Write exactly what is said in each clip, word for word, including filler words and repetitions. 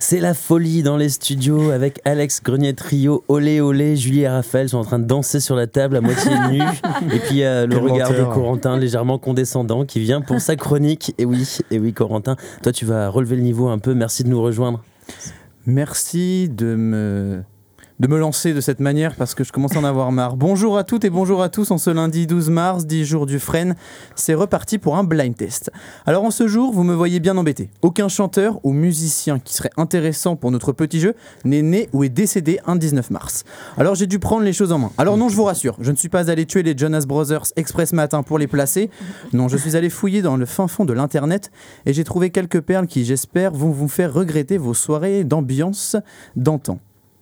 C'est la folie dans les studios avec Alex Grenier Trio, Olé Olé, Julie et Raphaël sont en train de danser sur la table à moitié nus. Et puis euh, le regard menteur. de Corentin légèrement condescendant qui vient pour sa chronique. Et oui, et oui Corentin, toi tu vas relever le niveau un peu, merci de nous rejoindre. Merci de me... de me lancer de cette manière parce que je commence à en avoir marre. Bonjour à toutes et bonjour à tous en ce lundi douze mars, dix jours du Fresne. C'est reparti pour un blind test. Alors en ce jour, vous me voyez bien embêté. Aucun chanteur ou musicien qui serait intéressant pour notre petit jeu n'est né ou est décédé un dix-neuf mars. Alors j'ai dû prendre les choses en main. Alors non, je vous rassure, je ne suis pas allé tuer les Jonas Brothers exprès ce matin pour les placer. Non, je suis allé fouiller dans le fin fond de l'internet et j'ai trouvé quelques perles qui, j'espère, vont vous faire regretter vos soirées d'ambiance d'antan.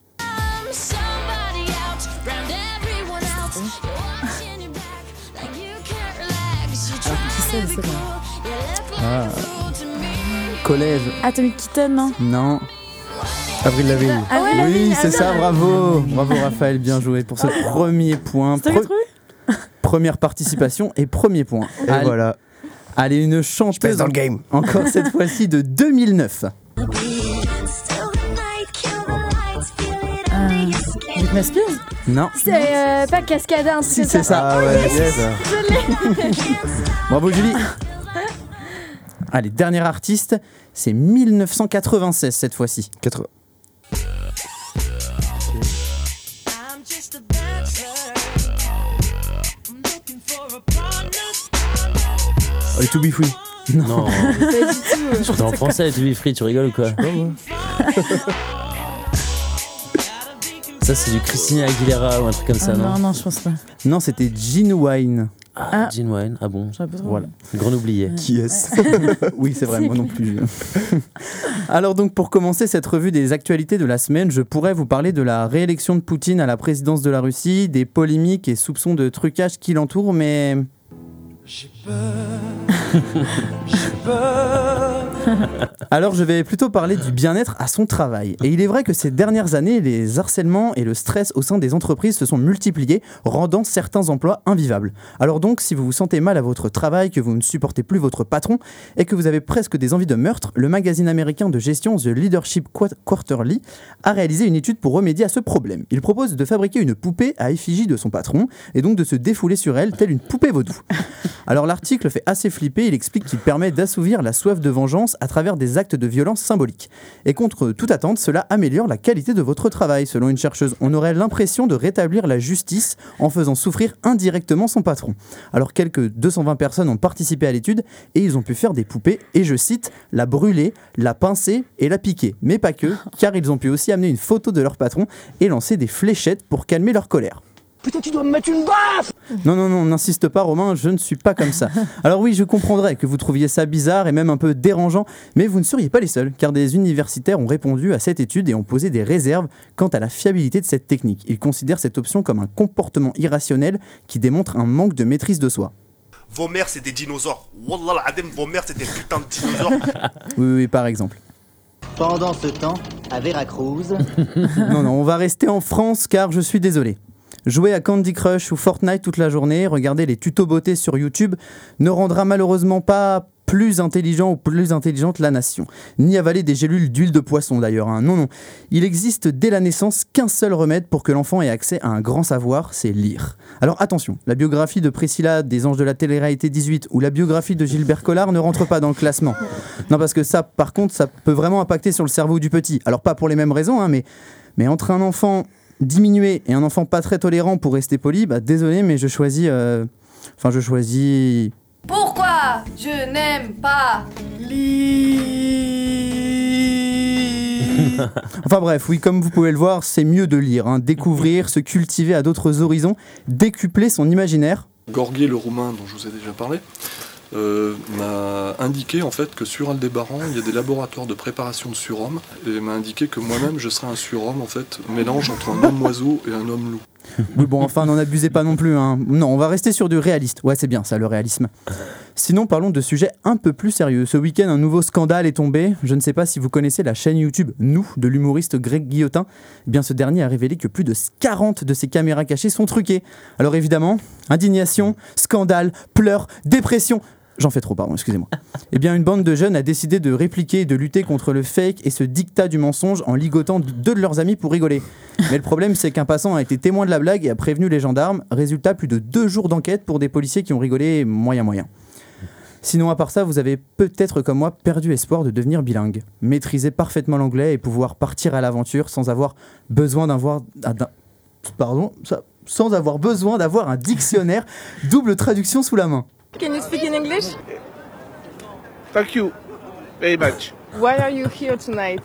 Ah. Collège. Atomic Kitten, non? Non. Avril Lavigne. Ah oui, oui, Lavigne, c'est ah, ça, bravo. Bravo Raphaël, bien joué pour ce premier point. Pre- première participation et premier point. Et Allez, voilà. Allez, une chanteuse dans le game. Encore cette fois-ci de deux mille neuf. Euh, Britney Spears? Non. C'est euh, pas Cascada, Si, c'est ça. Ah ouais, Yes. c'est ça. Bravo Julie. Allez, dernier artiste, c'est dix-neuf cent quatre-vingt-seize cette fois-ci. quatre... Oh, les To Be Free. Non, je suis en français, les To Be Free, tu rigoles ou quoi? Ça c'est du Christina Aguilera ou un truc comme ça, Ah, non? non, non, je pense pas. Non, c'était Gene Wine. Ah, Ah. Gene Wine, ah bon? J'aurais pas trop. Voilà. Grand oublié. Qui est-ce? Oui, c'est vrai, moi non plus. Alors donc, pour commencer cette revue des actualités de la semaine, je pourrais vous parler de la réélection de Poutine à la présidence de la Russie, des polémiques et soupçons de trucage qui l'entourent, mais... J'ai peur, j'ai peur. Alors je vais plutôt parler du bien-être à son travail. Et il est vrai que ces dernières années, les harcèlements et le stress au sein des entreprises se sont multipliés, rendant certains emplois invivables. Alors donc, si vous vous sentez mal à votre travail, que vous ne supportez plus votre patron et que vous avez presque des envies de meurtre, le magazine américain de gestion The Leadership Quarterly a réalisé une étude pour remédier à ce problème. Il propose de fabriquer une poupée à effigie de son patron et donc de se défouler sur elle telle une poupée vaudou. Alors l'article fait assez flipper, il explique qu'il permet d'assouvir la soif de vengeance à travers des actes de violence symboliques. Et contre toute attente, cela améliore la qualité de votre travail. Selon une chercheuse, on aurait l'impression de rétablir la justice en faisant souffrir indirectement son patron. Alors quelques deux cent vingt personnes ont participé à l'étude et ils ont pu faire des poupées, et je cite, la brûler, la pincer et la piquer. Mais pas que, car ils ont pu aussi amener une photo de leur patron et lancer des fléchettes pour calmer leur colère. Putain, tu dois me mettre une baffe! Non, non, non, n'insiste pas Romain, je ne suis pas comme ça. Alors oui, je comprendrais que vous trouviez ça bizarre et même un peu dérangeant, mais vous ne seriez pas les seuls, car des universitaires ont répondu à cette étude et ont posé des réserves quant à la fiabilité de cette technique. Ils considèrent cette option comme un comportement irrationnel qui démontre un manque de maîtrise de soi. Vos mères c'est des dinosaures. Wallah l'adem, vos mères c'est des putains de dinosaures. Oui, oui, par exemple. Pendant ce temps, à Veracruz... Non, non, on va rester en France car je suis désolé. Jouer à Candy Crush ou Fortnite toute la journée, regarder les tutos beauté sur YouTube ne rendra malheureusement pas plus intelligent ou plus intelligente la nation. Ni avaler des gélules d'huile de poisson d'ailleurs. Hein. Non, non. Il existe dès la naissance qu'un seul remède pour que l'enfant ait accès à un grand savoir, c'est lire. Alors attention, la biographie de Priscilla des Anges de la télé-réalité dix-huit ou la biographie de Gilbert Collard ne rentre pas dans le classement. Non, parce que ça, par contre, ça peut vraiment impacter sur le cerveau du petit. Alors pas pour les mêmes raisons, hein, mais, mais entre un enfant diminué et un enfant pas très tolérant, pour rester poli, bah désolé, mais je choisis... Euh... Enfin, je choisis... Pourquoi je n'aime pas lire? Enfin bref, oui, comme vous pouvez le voir, c'est mieux de lire, hein, découvrir, se cultiver à d'autres horizons, décupler son imaginaire. Gorguier le roumain, dont je vous ai déjà parlé, euh, m'a indiqué en fait que sur Aldébaran, il y a des laboratoires de préparation de surhomme, et m'a indiqué que moi-même je serais un surhomme en fait, mélange entre un homme oiseau et un homme loup. Oui, bon, enfin, n'en abusez pas non plus. Hein. Non, on va rester sur du réaliste. Ouais, c'est bien ça, le réalisme. Sinon, parlons de sujets un peu plus sérieux. Ce week-end, un nouveau scandale est tombé. Je ne sais pas si vous connaissez la chaîne YouTube Nous de l'humoriste Greg Guillotin. Eh bien, ce dernier a révélé que plus de quarante de ses caméras cachées sont truquées. Alors évidemment, indignation, scandale, pleurs, dépression. J'en fais trop, pardon, excusez-moi. Eh bien, une bande de jeunes a décidé de répliquer et de lutter contre le fake et ce dictat du mensonge en ligotant deux de leurs amis pour rigoler. Mais le problème, c'est qu'un passant a été témoin de la blague et a prévenu les gendarmes. Résultat, plus de deux jours d'enquête pour des policiers qui ont rigolé moyen moyen. Sinon, à part ça, vous avez peut-être, comme moi, perdu espoir de devenir bilingue. Maîtriser parfaitement l'anglais et pouvoir partir à l'aventure sans avoir besoin d'avoir... d'un- Pardon, ça- sans avoir besoin d'avoir un dictionnaire double traduction sous la main. Can you speak in English? Thank you very much. Why are you here tonight?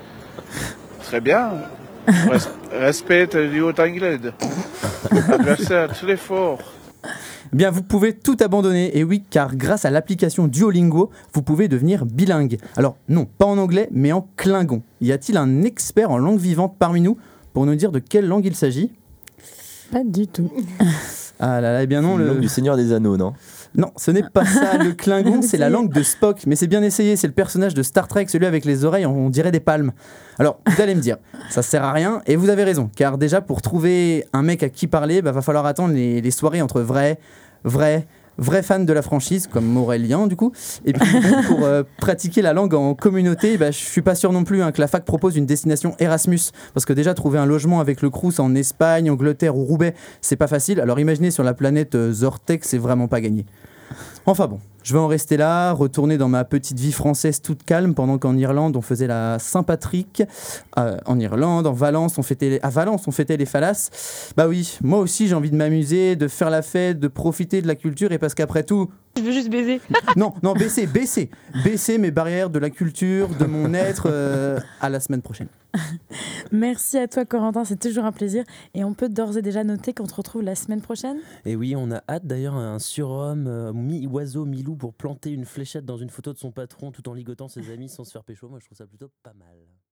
Très bien. Res- respecte le haut anglais. Adversaire très fort. Bien, vous pouvez tout abandonner, et oui, car grâce à l'application Duolingo, vous pouvez devenir bilingue. Alors, non, pas en anglais, mais en klingon. Y a-t-il un expert en langue vivante parmi nous pour nous dire de quelle langue il s'agit ? Pas du tout. Ah là là, eh bien non, Le le... langue du Seigneur des Anneaux, non? Non, ce n'est pas ça. Le Klingon, c'est la langue de Spock. Mais c'est bien essayé. C'est le personnage de Star Trek, celui avec les oreilles, on dirait des palmes. Alors, vous allez me dire, ça sert à rien. Et vous avez raison. Car déjà, pour trouver un mec à qui parler, bah, va falloir attendre les, les soirées entre vrais, vrais, vrais fans de la franchise, comme Aurélien, du coup. Et puis, bon, pour euh, pratiquer la langue en communauté, bah, je suis pas sûr non plus hein, que la fac propose une destination Erasmus. Parce que déjà, trouver un logement avec le Crous en Espagne, Angleterre ou Roubaix, c'est pas facile. Alors, imaginez sur la planète euh, Zortek, c'est vraiment pas gagné. Enfin bon, je vais en rester là, retourner dans ma petite vie française toute calme pendant qu'en Irlande on faisait la Saint-Patrick. Euh, en Irlande, en Valence, on fêtait les... à Valence on fêtait les phalas. Bah oui, moi aussi j'ai envie de m'amuser, de faire la fête, de profiter de la culture et parce qu'après tout... Je veux juste baiser. Non, non, baisser, baisser, baisser mes barrières de la culture, de mon être. Euh, à la semaine prochaine. Merci à toi Corentin, c'est toujours un plaisir. Et on peut d'ores et déjà noter qu'on te retrouve la semaine prochaine. Et oui, on a hâte d'ailleurs un surhomme, euh, mi-oiseau, mi-loup pour planter une fléchette dans une photo de son patron tout en ligotant ses amis sans se faire pécho. Moi je trouve ça plutôt pas mal.